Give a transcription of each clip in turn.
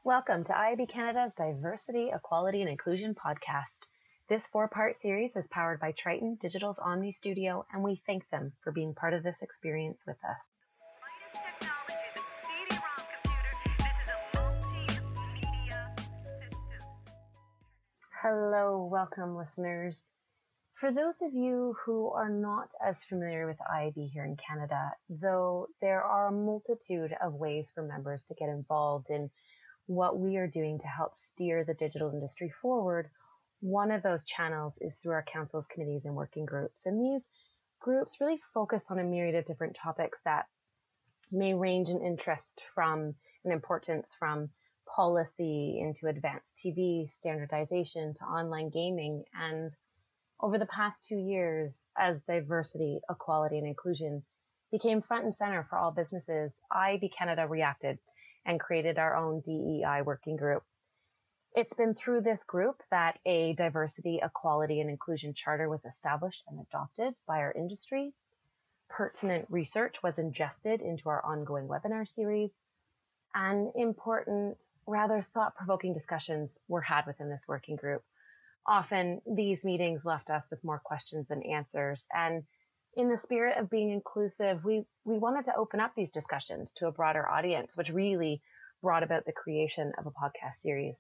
Welcome to IAB Canada's Diversity, Equality and Inclusion podcast. This 4-part series is powered by Triton Digital's Omni Studio, and we thank them for being part of this experience with us. Latest technology, the CD-ROM computer. This is a multimedia system. Hello, welcome listeners. For those of you who are not as familiar with IAB here in Canada, though there are a multitude of ways for members to get involved in what we are doing to help steer the digital industry forward, one of those channels is through our council's committees and working groups. And these groups really focus on a myriad of different topics that may range in interest from and importance from policy into advanced TV, standardization to online gaming. And over the past 2 years, as diversity, equality, and inclusion became front and center for all businesses, IAB Canada reacted and created our own DEI working group. It's been through this group that a diversity, equality, and inclusion charter was established and adopted by our industry. Pertinent research was ingested into our ongoing webinar series, and important, rather thought-provoking discussions were had within this working group. Often, these meetings left us with more questions than answers, and in the spirit of being inclusive, we wanted to open up these discussions to a broader audience, which really brought about the creation of a podcast series.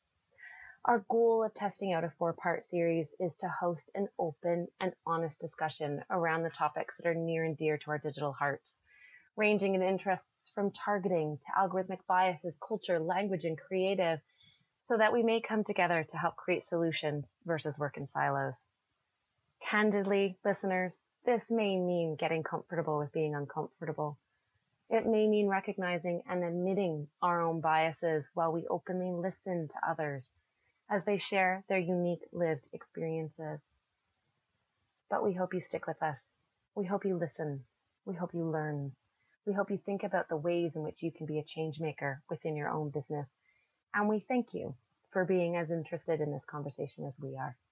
Our goal of testing out a 4-part series is to host an open and honest discussion around the topics that are near and dear to our digital hearts, ranging in interests from targeting to algorithmic biases, culture, language, and creative, so that we may come together to help create solutions versus work in silos. Candidly, listeners, this may mean getting comfortable with being uncomfortable. It may mean recognizing and admitting our own biases while we openly listen to others as they share their unique lived experiences. But we hope you stick with us. We hope you listen. We hope you learn. We hope you think about the ways in which you can be a change maker within your own business. And we thank you for being as interested in this conversation as we are.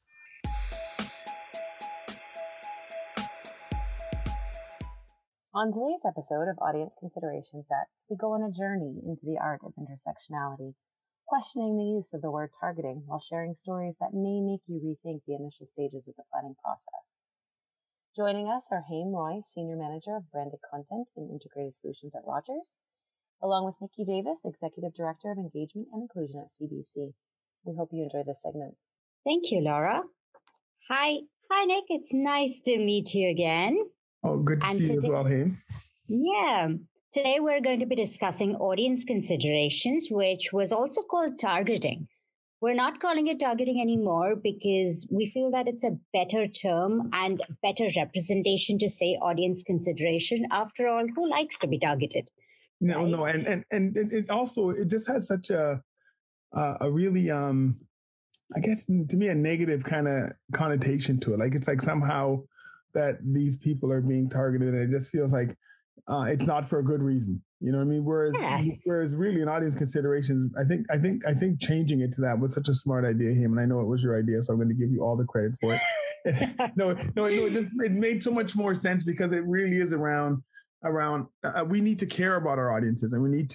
On today's episode of Audience Consideration Sets, we go on a journey into the art of intersectionality, questioning the use of the word targeting while sharing stories that may make you rethink the initial stages of the planning process. Joining us are Haim Roy, Senior Manager of Branded Content and Integrated Solutions at Rogers, along with Nikki Davis, Executive Director of Engagement and Inclusion at CBC. We hope you enjoy this segment. Thank you, Laura. Hi, Nick. It's nice to meet you again. Oh, good to see you as well, Haim. Yeah. Today we're going to be discussing audience considerations, which was also called targeting. We're not calling it targeting anymore because we feel that it's a better term and better representation to say audience consideration. After all, who likes to be targeted? No, and it also, it just has such a really, I guess to me, a negative kind of connotation to it. Like it's like somehow that these people are being targeted, and it just feels like it's not for a good reason. You know what I mean? Whereas really in audience considerations, I think changing it to that was such a smart idea, Haim, and I know it was your idea, so I'm going to give you all the credit for it. No, it made so much more sense because it really is around we need to care about our audiences, and we need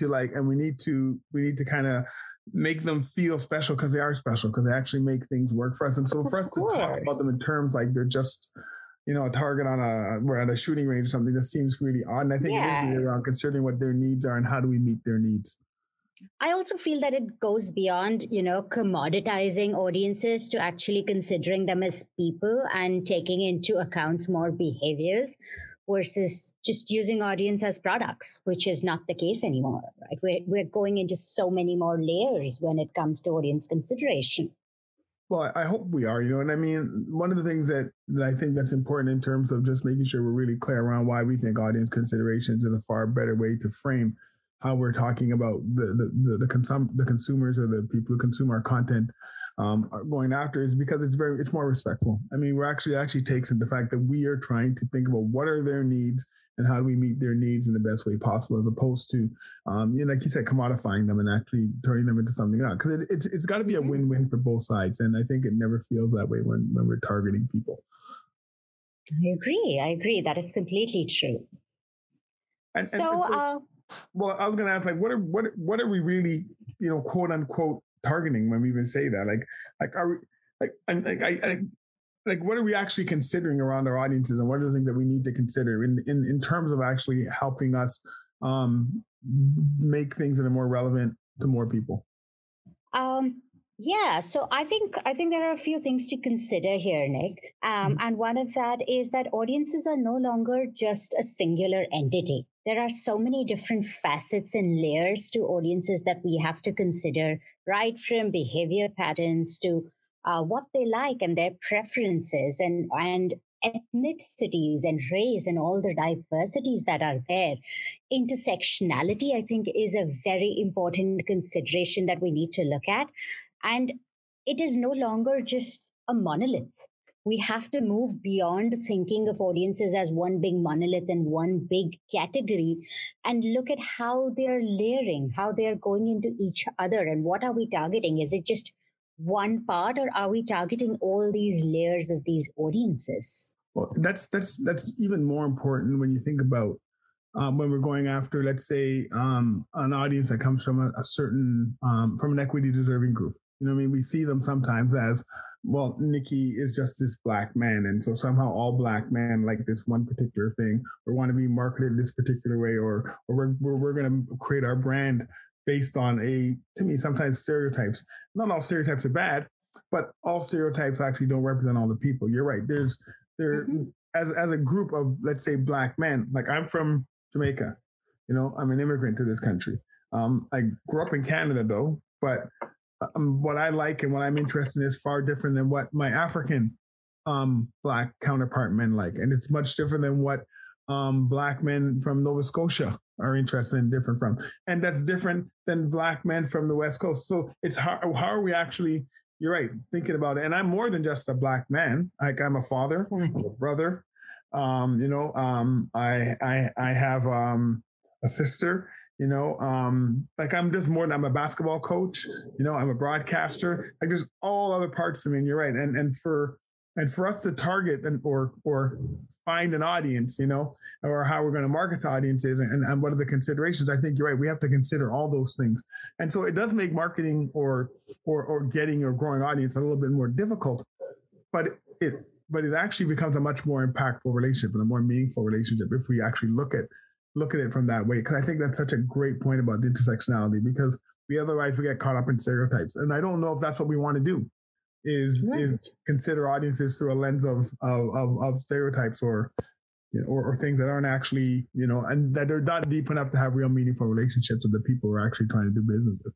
to kind of make them feel special because they are special, because they actually make things work for us. And so for us to talk about them in terms like they're just, a target we're at a shooting range or something, that seems really odd. And I think it is really around considering what their needs are and how do we meet their needs. I also feel that it goes beyond, commoditizing audiences to actually considering them as people and taking into account more behaviors versus just using audience as products, which is not the case anymore, right? We're going into so many more layers when it comes to audience consideration. Well, I hope we are, and I mean, one of the things that I think that's important in terms of just making sure we're really clear around why we think audience considerations is a far better way to frame how we're talking about the consumers or the people who consume our content are going after is because it's more respectful. I mean, we're actually takes in the fact that we are trying to think about what are their needs and how do we meet their needs in the best way possible, as opposed to, like you said, commodifying them and actually turning them into something else. Because it's got to be a win-win for both sides. And I think it never feels that way when we're targeting people. I agree. That is completely true. Well, I was going to ask, like, what are we really, quote unquote, targeting when we even say that? Are we like what are we actually considering around our audiences, and what are the things that we need to consider in terms of actually helping us make things that are more relevant to more people? Yeah, so I think there are a few things to consider here, Nick. And one of that is that audiences are no longer just a singular entity. There are so many different facets and layers to audiences that we have to consider, right from behavior patterns to what they like and their preferences and ethnicities and race and all the diversities that are there. Intersectionality, I think, is a very important consideration that we need to look at. And it is no longer just a monolith. We have to move beyond thinking of audiences as one big monolith and one big category and look at how they're layering, how they're going into each other, and what are we targeting? Is it just one part, or are we targeting all these layers of these audiences? Well, that's even more important when you think about when we're going after, let's say, an audience that comes from a certain from an equity deserving group. You know what I mean? We see them sometimes as, well, Nikki is just this Black man, and so somehow all Black men like this one particular thing, or want to be marketed this particular way, or we're going to create our brand based on to me, sometimes stereotypes. Not all stereotypes are bad, but all stereotypes actually don't represent all the people. You're right. As a group of, let's say, Black men, like I'm from Jamaica, I'm an immigrant to this country. I grew up in Canada though, but what I like and what I'm interested in is far different than what my African Black counterpart men like. And it's much different than what Black men from Nova Scotia are interested in, different from. And that's different than Black men from the West Coast. So it's how are we actually, you're right, thinking about it. And I'm more than just a Black man. Like I'm a father, I'm a brother. I have a sister. Like I'm just more than, I'm a basketball coach, I'm a broadcaster, like there's all other parts of me. And you're right. And for us to target or find an audience, or how we're going to market to audiences and what are the considerations, I think you're right. We have to consider all those things. And so it does make marketing or getting or growing audience a little bit more difficult, but it actually becomes a much more impactful relationship and a more meaningful relationship if we actually look at it from that way. Because I think that's such a great point about the intersectionality, because otherwise we get caught up in stereotypes. And I don't know if that's what we want to do, is consider audiences through a lens of stereotypes or things that aren't actually, and that are not deep enough to have real meaningful relationships with the people we're actually trying to do business with.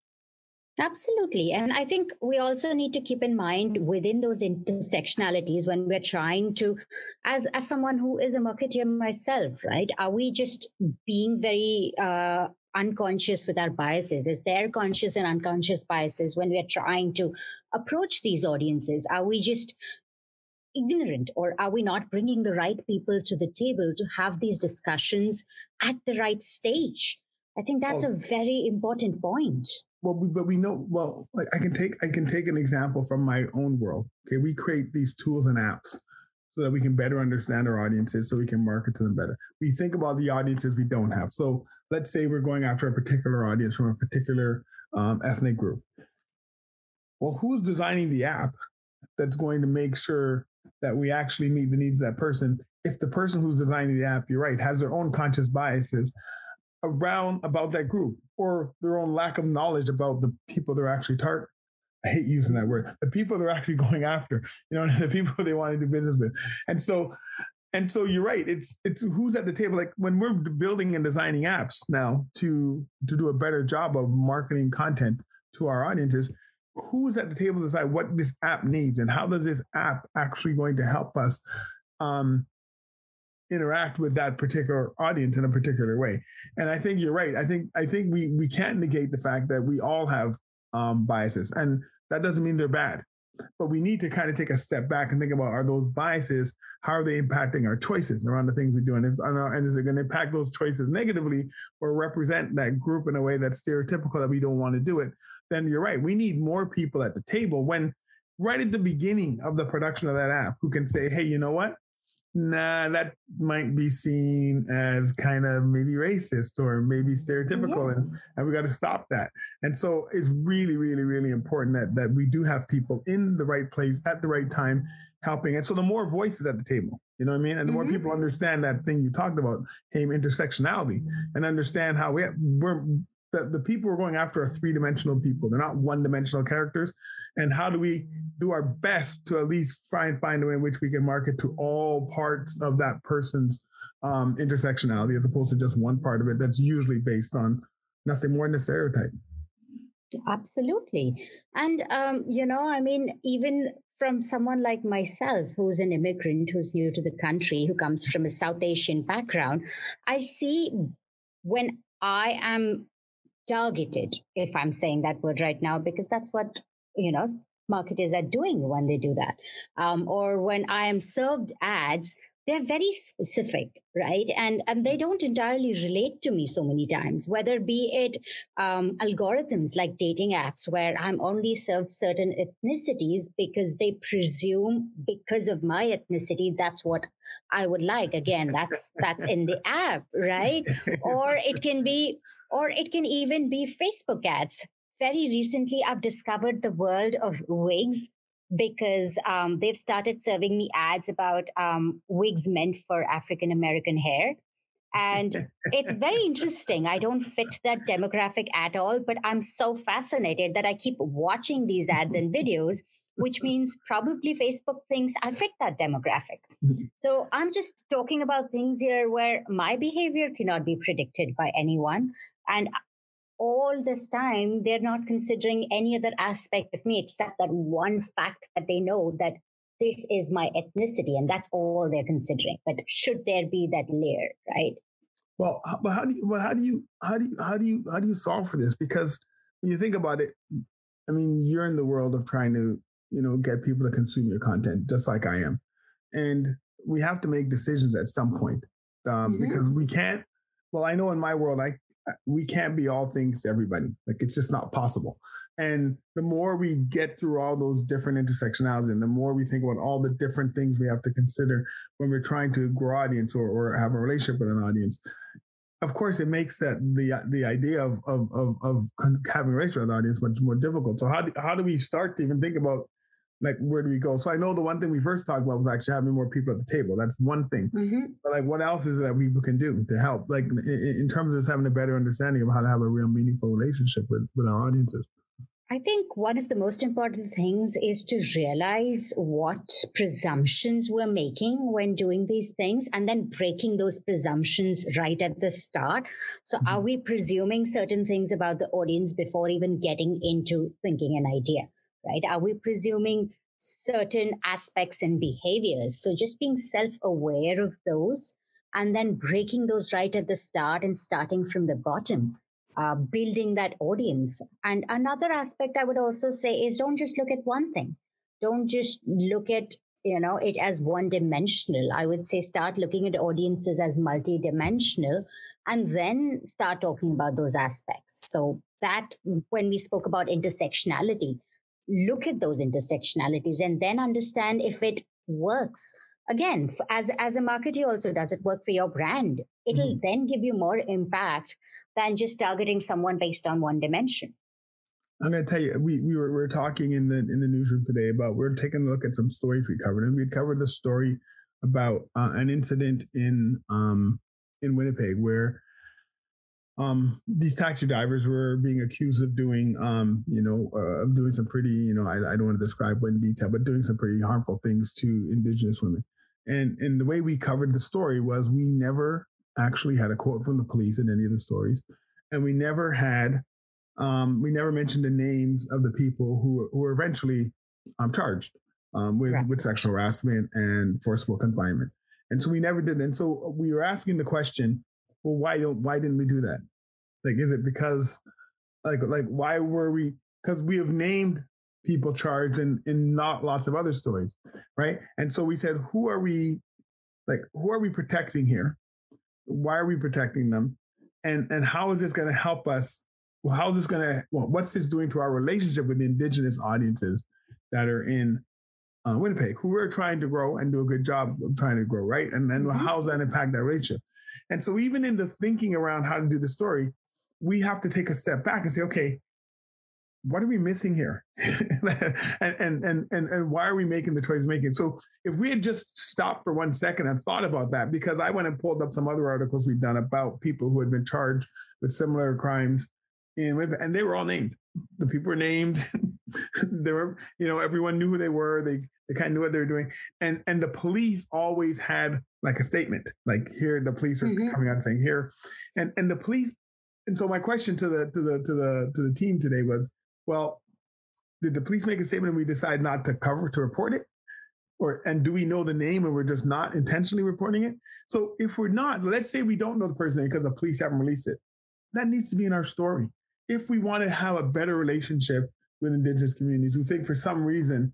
Absolutely. And I think we also need to keep in mind within those intersectionalities when we're trying to, as someone who is a marketer myself, right? Are we just being very unconscious with our biases? Is there conscious and unconscious biases when we're trying to approach these audiences? Are we just ignorant, or are we not bringing the right people to the table to have these discussions at the right stage? I think that's a very important point. Well, but we know, well, like I can take an example from my own world. Okay, we create these tools and apps so that we can better understand our audiences, so we can market to them better. We think about the audiences we don't have. So let's say we're going after a particular audience from a particular ethnic group. Well, who's designing the app that's going to make sure that we actually meet the needs of that person? If the person who's designing the app, you're right, has their own conscious biases about that group, or their own lack of knowledge about the people they're actually targeting. I hate using that word. The people they're actually going after, the people they want to do business with. And so you're right. It's who's at the table. Like when we're building and designing apps now to do a better job of marketing content to our audiences, who's at the table to decide what this app needs and how does this app actually going to help us interact with that particular audience in a particular way. And I think you're right. I think we can't negate the fact that we all have biases, and that doesn't mean they're bad, but we need to kind of take a step back and think about, are those biases, how are they impacting our choices around the things we do? And is it going to impact those choices negatively or represent that group in a way that's stereotypical that we don't want to do it? Then you're right. We need more people at the table when right at the beginning of the production of that app who can say, hey, you know what? nah, that might be seen as kind of maybe racist or maybe stereotypical, Yes. and we got to stop that. And so it's really, really, really important that we do have people in the right place at the right time helping. And so the more voices at the table, you know what I mean? And the more people understand that thing you talked about, hey, intersectionality, and understand how we're the people we're going after are three-dimensional people. They're not one-dimensional characters. And how do we do our best to at least try and find a way in which we can market to all parts of that person's intersectionality, as opposed to just one part of it that's usually based on nothing more than a stereotype. Absolutely. And, I mean, even from someone like myself, who's an immigrant, who's new to the country, who comes from a South Asian background, I see when I am targeted, if I'm saying that word right now, because that's what, marketers are doing when they do that. Or when I am served ads, they're very specific, right? And they don't entirely relate to me so many times, whether be it algorithms like dating apps, where I'm only served certain ethnicities because they presume because of my ethnicity, that's what I would like. Again, that's in the app, right? Or it can even be Facebook ads. Very recently, I've discovered the world of wigs because they've started serving me ads about wigs meant for African American hair. And it's very interesting. I don't fit that demographic at all, but I'm so fascinated that I keep watching these ads and videos, which means probably Facebook thinks I fit that demographic. So I'm just talking about things here where my behavior cannot be predicted by anyone. And all this time, they're not considering any other aspect of me except that one fact that they know that this is my ethnicity, and that's all they're considering. But should there be that layer, right? Well, but how do you solve for this? Because when you think about it, I mean, you're in the world of trying to, get people to consume your content, just like I am, and we have to make decisions at some point because we can't. Well, I know in my world, we can't be all things to everybody. Like, it's just not possible. And the more we get through all those different intersectionalities, and the more we think about all the different things we have to consider when we're trying to grow audience or have a relationship with an audience, of course, it makes that the idea of having a relationship with an audience much more difficult. So how do we start to even think about, like, where do we go? So I know the one thing we first talked about was actually having more people at the table. That's one thing. But like, what else is it that people can do to help? Like, in terms of just having a better understanding of how to have a real meaningful relationship with our audiences. I think one of the most important things is to realize what presumptions we're making when doing these things, and then breaking those presumptions right at the start. So are we presuming certain things about the audience before even getting into thinking an idea, right? Are we presuming certain aspects and behaviors? So just being self-aware of those and then breaking those right at the start and starting from the bottom. Building that audience. And another aspect I would also say is, don't just look at one thing. Don't just look at, it as one dimensional. I would say start looking at audiences as multi-dimensional and then start talking about those aspects. So that when we spoke about intersectionality, look at those intersectionalities and then understand if it works. Again, as a marketer also, does it work for your brand? It'll then give you more impact than just targeting someone based on one dimension. I'm going to tell you, we were talking in the newsroom today about, we're taking a look at some stories we covered, and we covered the story about an incident in Winnipeg where these taxi drivers were being accused of doing doing some pretty, I don't want to describe what in detail, but doing some pretty harmful things to Indigenous women. And the way we covered the story was, we never actually had a quote from the police in any of the stories, and we never mentioned the names of the people who were eventually charged with sexual harassment and forcible confinement. And so we never did. And so we were asking the question, well, why didn't we do that? Like, is it because like why were we? Because we have named people charged in not lots of other stories, right? And so we said, who are we protecting here? Why are we protecting them? And how is this going to help us? Well, how is this going to, what's this doing to our relationship with the Indigenous audiences that are in Winnipeg, who were trying to grow and do a good job of trying to grow, right? And then how does that impact that relationship? And so even in the thinking around how to do the story, we have to take a step back and say, okay, what are we missing here? and why are we making the choices making? So if we had just stopped for 1 second and thought about that, because I went and pulled up some other articles we've done about people who had been charged with similar crimes and they were all named. The people were named. They were, everyone knew who they were. They kind of knew what they were doing. And the police always had like a statement, like here, the police are coming out saying here. And the police, and so my question to the team today was, well, did the police make a statement and we decide not to report it? And do we know the name and we're just not intentionally reporting it? So if we're not, let's say we don't know the person's name because the police haven't released it. That needs to be in our story. If we want to have a better relationship with Indigenous communities who think for some reason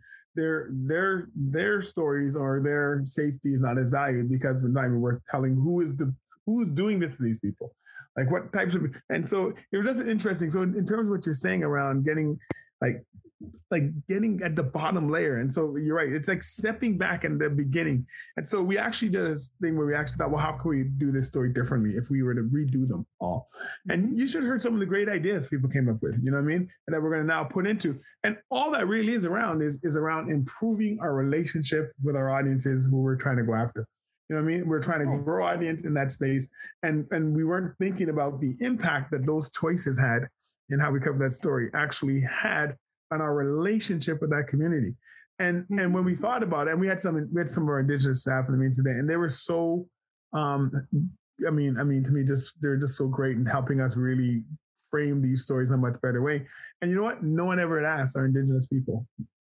their stories or their safety is not as valued because it's not even worth telling who's doing this to these people. Like what types of, and so it was just interesting. So in terms of what you're saying around getting getting at the bottom layer. And so you're right. It's like stepping back in the beginning. And so we actually did this thing where we actually thought, well, how can we do this story differently if we were to redo them all? And you should have heard some of the great ideas people came up with, you know what I mean? And that we're going to now put into, and all that really is around is around improving our relationship with our audiences who we're trying to go after. You know what I mean? We're trying to grow audience in that space. And we weren't thinking about the impact that those choices had in how we cover that story actually had on our relationship with that community. And when we thought about it, and we had some of our Indigenous staff in the meeting today, and they were so, I mean, to me, they're just so great in helping us really frame these stories in a much better way. And you know what? No one ever had asked our Indigenous people,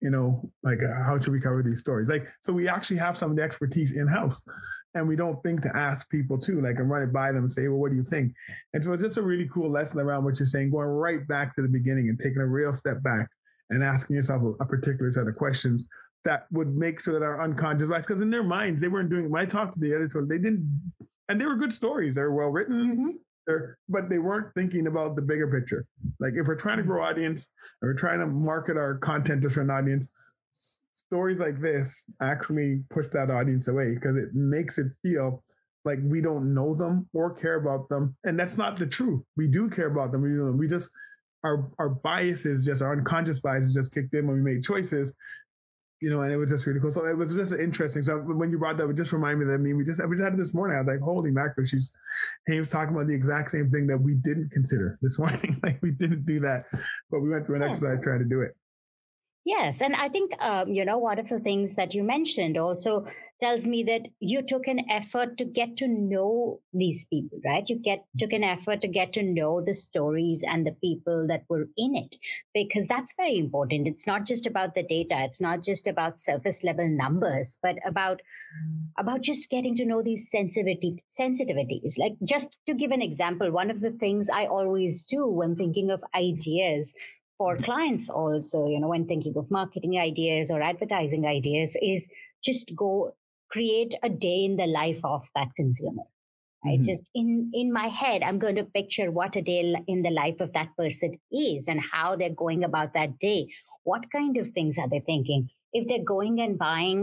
how should we cover these stories? So we actually have some of the expertise in-house. And we don't think to ask people too, and run it by them and say, well, what do you think? And so it's just a really cool lesson around what you're saying, going right back to the beginning and taking a real step back and asking yourself a particular set of questions that would make sure that our unconscious bias, because in their minds, they weren't doing, when I talked to the editor, they didn't, and they were good stories. They were well written, but they weren't thinking about the bigger picture. Like if we're trying to grow audience, or we're trying to market our content to an audience, stories like this actually push that audience away because it makes it feel like we don't know them or care about them. And that's not the truth. We do care about them. We just, our biases, just our unconscious biases just kicked in when we made choices, and it was just really cool. So it was just interesting. So when you brought that, it just reminded me that, we just had it this morning. I was like, holy mackerel, he was talking about the exact same thing that we didn't consider this morning. We didn't do that, but we went through an exercise trying to do it. Yes. And I think, one of the things that you mentioned also tells me that you took an effort to get to know these people, right? You took an effort to get to know the stories and the people that were in it, because that's very important. It's not just about the data. It's not just about surface level numbers, but about just getting to know these sensitivities. Like, just to give an example, one of the things I always do when thinking of ideas for clients also, when thinking of marketing ideas or advertising ideas, is just go create a day in the life of that consumer. Right? Just in my head, I'm going to picture what a day in the life of that person is and how they're going about that day. What kind of things are they thinking? If they're going and buying,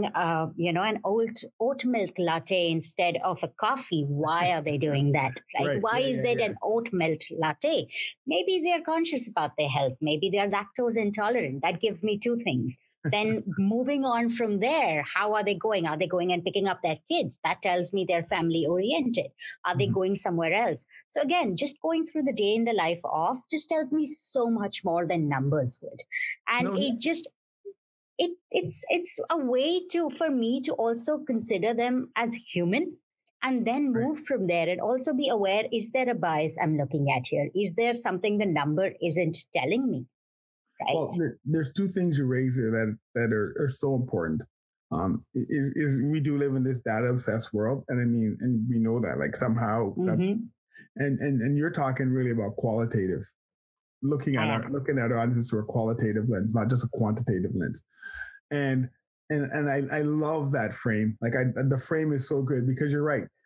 an oat milk latte instead of a coffee, why are they doing that? Right? Why is it an oat milk latte? Maybe they're conscious about their health. Maybe they're lactose intolerant. That gives me two things. Then moving on from there, how are they going? Are they going and picking up their kids? That tells me they're family oriented. Are they going somewhere else? So again, just going through the day in the life of just tells me so much more than numbers would. And it's a way for me to also consider them as human and then move from there and also be aware, is there a bias I'm looking at here? Is there something the number isn't telling me? Right. Well, there's two things you raise here that are so important. Is we do live in this data obsessed world, and we know that somehow that's, and you're talking really about qualitative, looking at our audiences through a qualitative lens, not just a quantitative lens, and I love that frame. The frame is so good because you're right.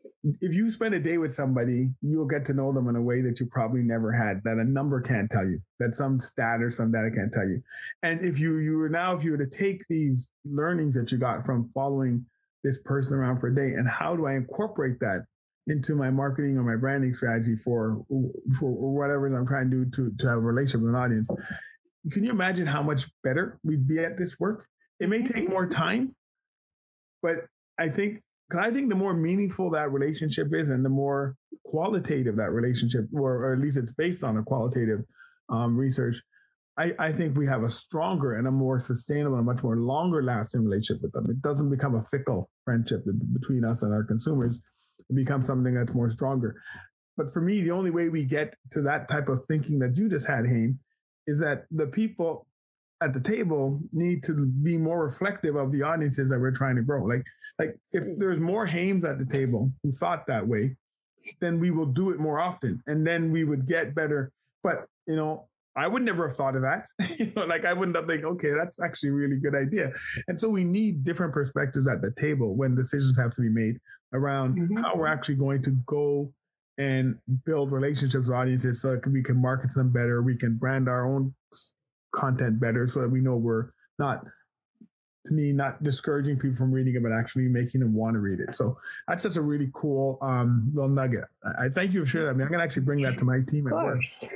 if you spend a day with somebody, you'll get to know them in a way that you probably never had, that a number can't tell you, that some stat or some data can't tell you. And if you were to take these learnings that you got from following this person around for a day, and how do I incorporate that into my marketing or my branding strategy for whatever I'm trying to do to have a relationship with an audience, can you imagine how much better we'd be at this work? It may take more time, but I think the more meaningful that relationship is, and the more qualitative that relationship, or at least it's based on a qualitative research, I think we have a stronger and a more sustainable and much more longer lasting relationship with them. It doesn't become a fickle friendship between us and our consumers. It becomes something that's more stronger. But for me, the only way we get to that type of thinking that you just had, Haim, is that the people at the table need to be more reflective of the audiences that we're trying to grow. Like if there's more Haims at the table who thought that way, then we will do it more often, and then we would get better. But I would never have thought of that. I wouldn't have think, okay, that's actually a really good idea. And so we need different perspectives at the table when decisions have to be made around how we're actually going to go and build relationships with audiences so that we can market to them better. We can brand our own content better so that we know we're not discouraging people from reading it, but actually making them want to read it. So that's just a really cool little nugget. I thank you for sharing that. I mean, I'm going to actually bring that to my team at work.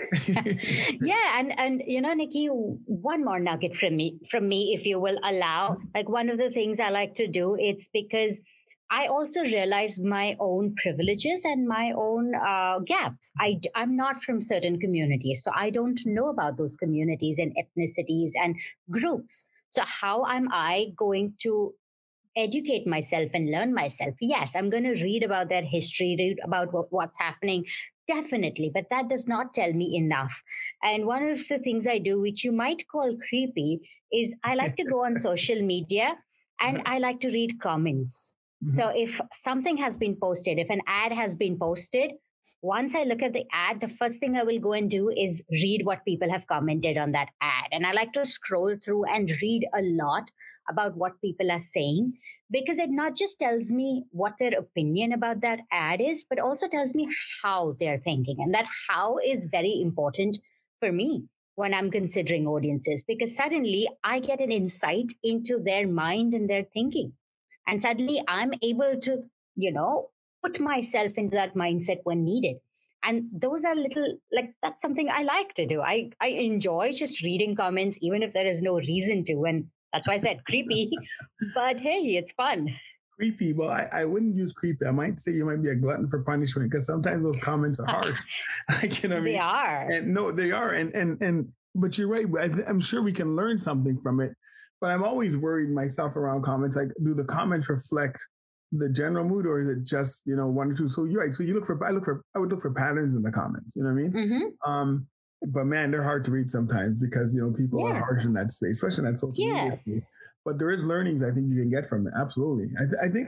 Yeah. And Nikki, one more nugget from me, if you will allow. Like, one of the things I like to do, it's because I also realize my own privileges and my own gaps. I'm not from certain communities, so I don't know about those communities and ethnicities and groups. So how am I going to educate myself and learn myself? Yes, I'm going to read about their history, read about what's happening, definitely, but that does not tell me enough. And one of the things I do, which you might call creepy, is I like to go on social media and I like to read comments. So if something has been posted, if an ad has been posted, once I look at the ad, the first thing I will go and do is read what people have commented on that ad. And I like to scroll through and read a lot about what people are saying, because it not just tells me what their opinion about that ad is, but also tells me how they're thinking. And that how is very important for me when I'm considering audiences, because suddenly I get an insight into their mind and their thinking. And suddenly I'm able to, put myself into that mindset when needed. And those are that's something I like to do. I enjoy just reading comments, even if there is no reason to. And that's why I said creepy, but hey, it's fun. Creepy. Well, I wouldn't use creepy. I might say you might be a glutton for punishment, because sometimes those comments are harsh. They are. And no, they are. And but you're right. I'm sure we can learn something from it. But I'm always worried myself around comments. Like, do the comments reflect the general mood, or is it just one or two? So you're right. So I would look for patterns in the comments. You know what I mean? But man, they're hard to read sometimes because people are harsh in that space, especially in that social media space. But there is learnings I think you can get from it. Absolutely. I think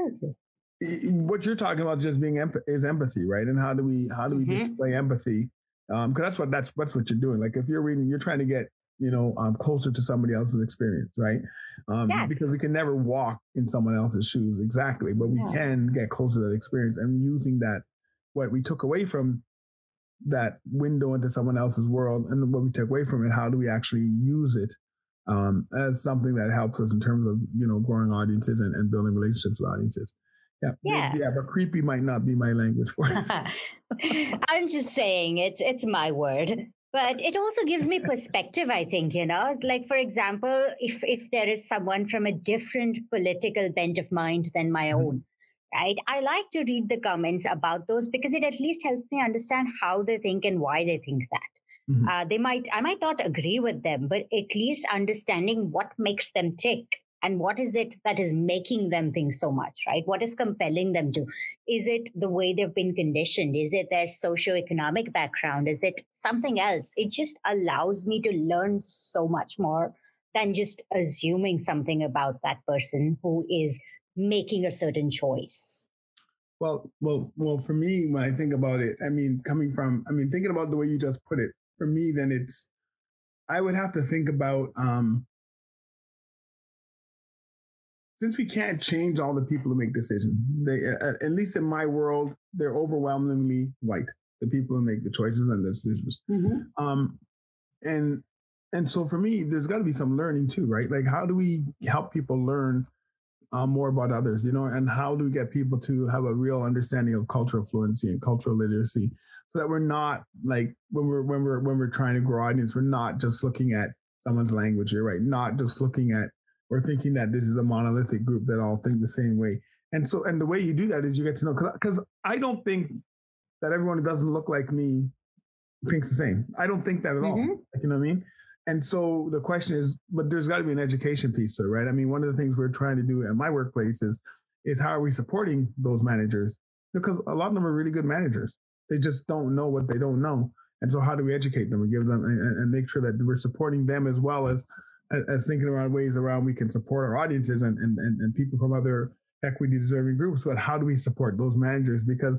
what you're talking about just being is empathy, right? And how do we display empathy? Because that's what you're doing. Like if you're reading, you're trying to get closer to somebody else's experience, right? Because we can never walk in someone else's shoes exactly, but we can get closer to that experience, and using that, what we took away from that window into someone else's world, and what we took away from it, how do we actually use it as something that helps us in terms of growing audiences and building relationships with audiences. Yeah, but creepy might not be my language for it. I'm just saying it's my word. But it also gives me perspective, I think, like, for example, if there is someone from a different political bent of mind than my own, right? I like to read the comments about those, because it at least helps me understand how they think and why they think that. I might not agree with them, but at least understanding what makes them tick. And what is it that is making them think so much, right? What is compelling them to? Is it the way they've been conditioned? Is it their socioeconomic background? Is it something else? It just allows me to learn so much more than just assuming something about that person who is making a certain choice. Well, for me, when I think about it, thinking about the way you just put it, for me, then I would have to think about, since we can't change all the people who make decisions, they, at least in my world, they're overwhelmingly white, the people who make the choices and decisions. And so for me, there's got to be some learning too, right? Like, how do we help people learn more about others, and how do we get people to have a real understanding of cultural fluency and cultural literacy, so that we're not like when we're trying to grow audience, we're not just looking at someone's language, you're right, not just looking at or thinking that this is a monolithic group that all think the same way. And the way you do that is you get to know, because I don't think that everyone who doesn't look like me thinks the same. I don't think that at all. Like, you know what I mean? And so the question is, but there's got to be an education piece there, right? I mean, one of the things we're trying to do at my workplace is how are we supporting those managers? Because a lot of them are really good managers. They just don't know what they don't know. And so how do we educate them and give them and make sure that we're supporting them as well as thinking around ways around we can support our audiences and people from other equity deserving groups. But how do we support those managers? Because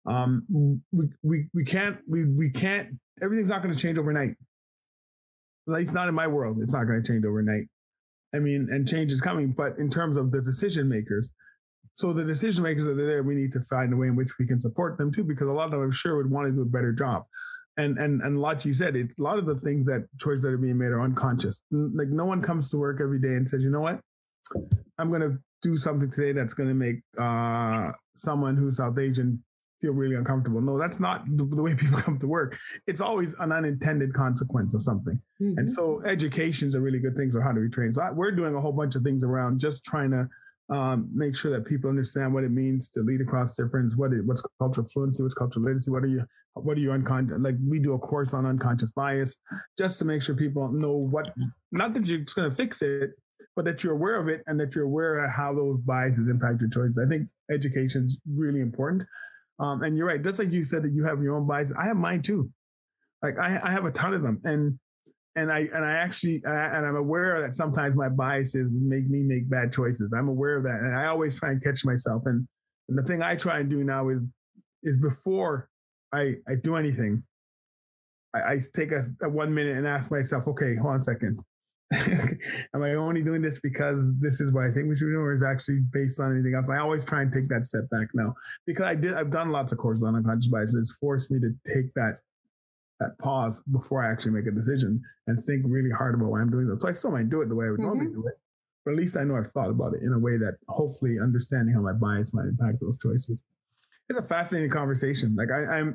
we can't, everything's not going to change overnight. At least not in my world. It's not going to change overnight. I mean, and change is coming, but in terms of the decision makers, so the decision makers that are there, we need to find a way in which we can support them too, because a lot of them, I'm sure, would want to do a better job. And a lot, you said, it's a lot of the things choices that are being made are unconscious. Like, no one comes to work every day and says, you know what, I'm going to do something today that's going to make someone who's South Asian feel really uncomfortable. No, that's not the way people come to work. It's always an unintended consequence of something. And so education is a really good thing. So how do we train? So we're doing a whole bunch of things around just trying to make sure that people understand what it means to lead across difference. What's cultural fluency? What's cultural literacy? What are you unconscious? Like, we do a course on unconscious bias just to make sure people know not that you're just going to fix it, but that you're aware of it and that you're aware of how those biases impact your choices. I think education is really important. And you're right. Just like you said that you have your own biases, I have mine too. Like, I have a ton of them, and I'm aware that sometimes my biases make me make bad choices. I'm aware of that, and I always try and catch myself. And the thing I try and do now is before I do anything, I take a 1 minute and ask myself, okay, hold on a second. Am I only doing this because this is what I think we should do, or is it actually based on anything else? I always try and take that step back now, because I've done lots of courses on unconscious bias, and it's forced me to take that pause before I actually make a decision and think really hard about why I'm doing it. So I still might do it the way I would normally do it, but at least I know I've thought about it in a way that hopefully understanding how my bias might impact those choices. It's a fascinating conversation. Like,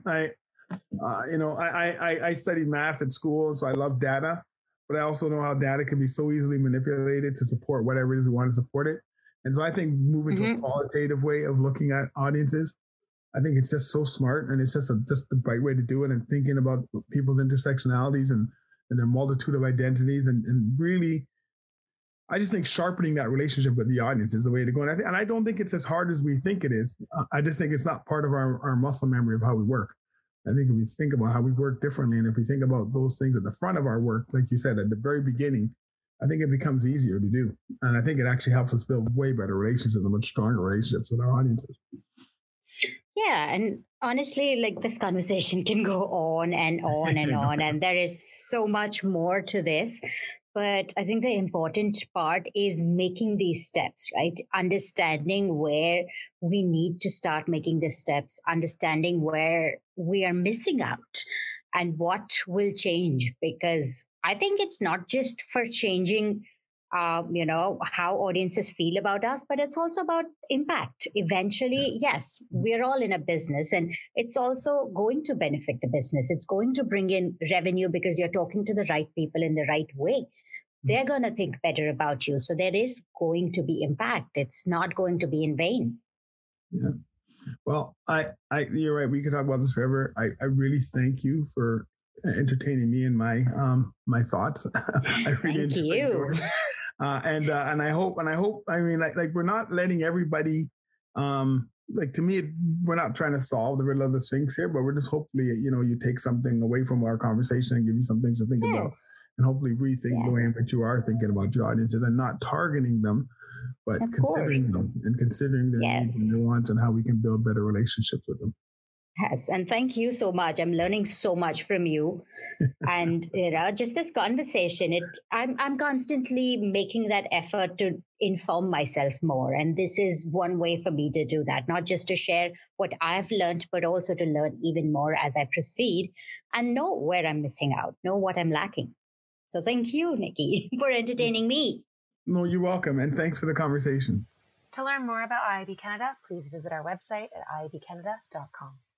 I studied math at school, so I love data. But I also know how data can be so easily manipulated to support whatever it is we want to support it. And so I think moving to a qualitative way of looking at audiences, I think it's just so smart, and it's just the right way to do it, and thinking about people's intersectionalities and their multitude of identities, and really, I just think sharpening that relationship with the audience is the way to go. And I don't think it's as hard as we think it is. I just think it's not part of our muscle memory of how we work. I think if we think about how we work differently, and if we think about those things at the front of our work, like you said, at the very beginning, I think it becomes easier to do. And I think it actually helps us build way better relationships and much stronger relationships with our audiences. Yeah. And honestly, like, this conversation can go on and on and on, and there is so much more to this. But I think the important part is making these steps, right? Understanding where we need to start making the steps, understanding where we are missing out and what will change. Because I think it's not just for changing, how audiences feel about us, but it's also about impact. Eventually, yes, we're all in a business, and it's also going to benefit the business. It's going to bring in revenue because you're talking to the right people in the right way. They're going to think better about you. So there is going to be impact. It's not going to be in vain. Yeah. Well, you're right. We could talk about this forever. I really thank you for entertaining me and my thoughts. I really Thank you. And I hope, I mean, like we're not letting everybody, like, to me, we're not trying to solve the riddle of the Sphinx here, but we're just hopefully, you take something away from our conversation and give you some things to think about, and hopefully rethink the way in which you are thinking about your audiences, and not targeting them, but considering them and considering their needs and their wants, and how we can build better relationships with them. Yes, and thank you so much. I'm learning so much from you. And just this conversation, I'm constantly making that effort to inform myself more. And this is one way for me to do that, not just to share what I've learned, but also to learn even more as I proceed and know where I'm missing out, know what I'm lacking. So thank you, Nikki, for entertaining me. No, you're welcome. And thanks for the conversation. To learn more about IIB Canada, please visit our website at iibcanada.com.